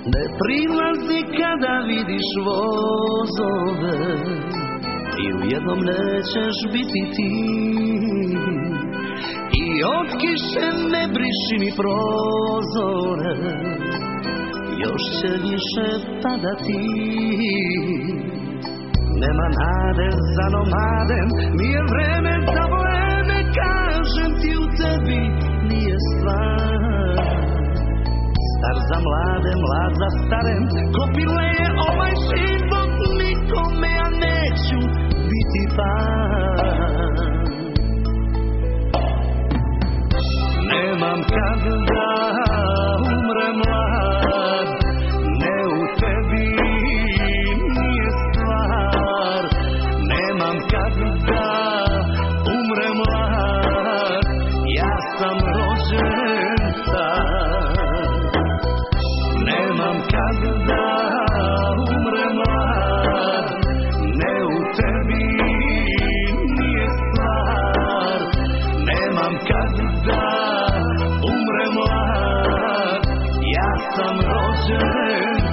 Ne prilazi kada vidiš vozove i u jednom nećeš biti ti. I od kiše ne briši ni prozore, još će više padati. Nema nade za nomadem, nije vreme za vreme, kažem ti u tebi nije stvar. Star za mlade, mlad za starem, kopile je ovaj život nikome, ja neću biti par. Nemam kad da umrem mlad, ne u tebi nije stvar. Nemam kad da umrem mlad, ja sam rođen tad. Nemam kad da umrem mlad, ne u tebi nije stvar. Nemam kad da umrem mlad, ja sam rođen